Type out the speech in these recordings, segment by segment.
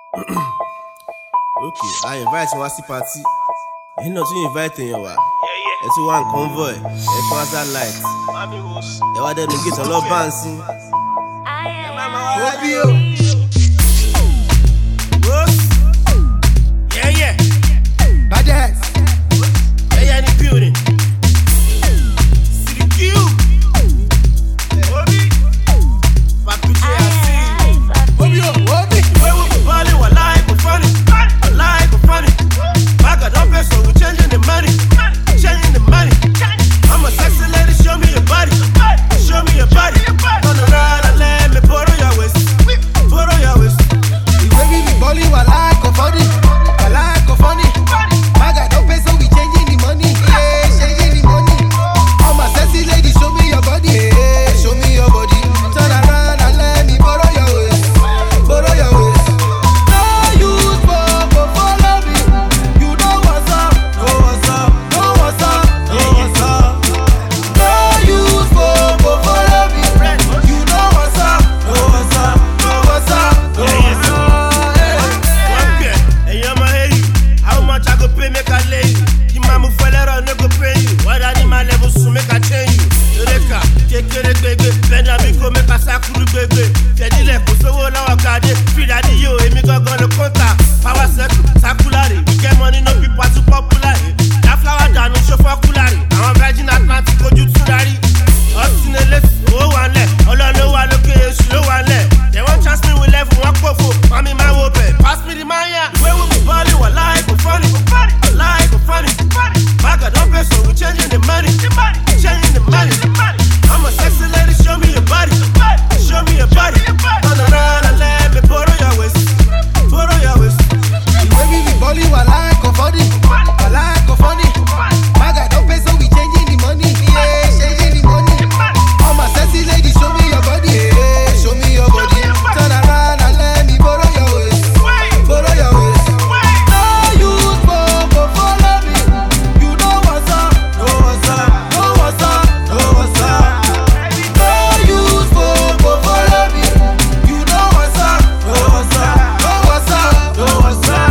Okay, I invite you to party. You know to invite you wa. It's one convoy. It's one that light. You want them to get a lot of bouncing. Yeah. Badass. Yeah, in the building. See the cube. Papi J, I see you. Obi. The way we be balling, we like, we funny. We like, we funny. Back at up, so we changing the money. Changing the money. I'm a sexy lady, show me your body. Show me your body. Turn around and let me borrow your waist. Borrow your waist. The way we be balling, I like a funny. I like a funny. I got no pay, so we changing the money. Yeah, changing the money. I'm a sexy lady, show me your body. Yeah, show me your body. Turn around and let me borrow your waist. Borrow your waist. No use for follow me. You know what's up. Know what's up? Know what's up. Know what's up. No use for follow me. You know what's up. Know what's up? Know what's up. Know what's up. Hey, I'ma hate you. How much I go pay, make I lay you. You ma move for letter, no go pay you. What I need my level, so make I change you. Eureka, kekere gbegbe, Benjamin ko make I sakuru gbegbe. Fedile ko sowo lọ́wọ́ kade, free daddy yo, èmi gangan lo kọ́ńtà. Power circle, circulary, we get money, no people too popular. That flower dànù ṣó fọ́kúlárì, àwọn Virgin Atlantic ojú tún darí. Ọtí ní elétí, owó wà ńlẹ̀, ọlọ́run ló wà lókè, èṣù ló wà ńlẹ̀. They won't chance me with level, wọ́n pòfo, mami máa wo bẹ̀, pass me the mania. The way we be balling, we like, we funny. We like, we funny. Back at up, so we changing the money. Changing the money. I'm a sexy lady, show me your body. Show me your body. Turn around and let me borrow your waist. Borrow your waist. The way we be balling, I like a funny. I like a funny. I got no pay, so we changing the money. Yeah, changing the money. I'm a sexy lady, show me your body. Yeah, show me your body. Turn around and let me borrow your waist. Borrow your waist. No use for follow me. You know what's up. Know what's up? Know what's up. Know what's up? No use for follow me. You know what's up. Know what's up? Know what's up. Know what's up?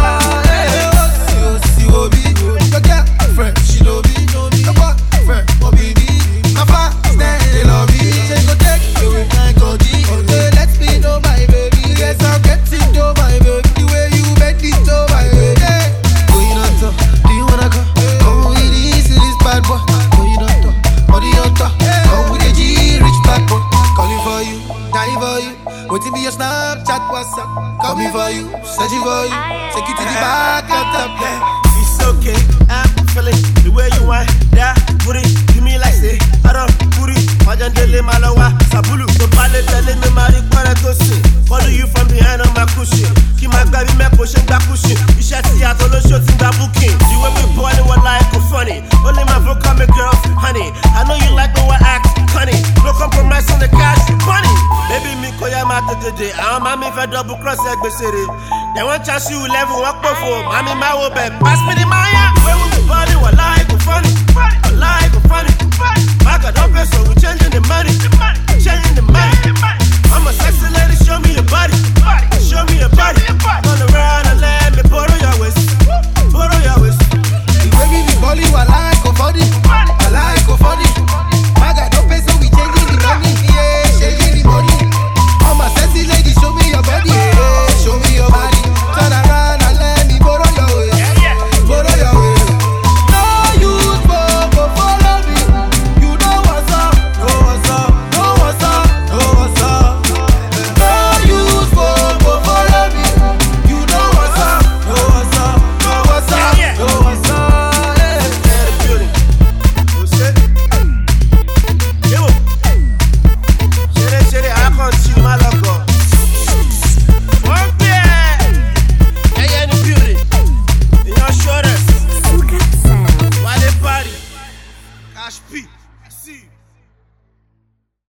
See Obi, your girlfriend, she know me. Your boyfriend, Obi, my fans, they love me. They go take you with my body. They let me know my baby. Yes, I'm getting to my baby. The way you bend it to my baby. Going on top, do you wanna go? Come with this bad boy. Going on top, body on top. Come with a G, rich bad boy. Calling for you, dying for you. Waiting be your Snapchat, WhatsApp. Coming for you, searching for you. Take it to the back and top. It's okay, I'm feeling the way you want that booty. Give me like say, I don't booty. Majandele Malawa, Sabulu. The ballet telling me Marie Kwanatosi. Follow you from behind on my cushion. Keep my baby, my cushion, that cushion. You should see out all the shots in that booking. You will be born in what like funny. Only my vocal make girls, honey. I know you like the way I act, honey. No compromise on the cash, money. Baby, me koya mata today. I'm mommy for double cross egg city. They want chance you level walk before. Mommy, my woman, pass me the Maya. Where we be body, we like, we funny. We like, we funny. Back at up, so we changing the money. Changing the money. I'm a sexy lady, show me your body.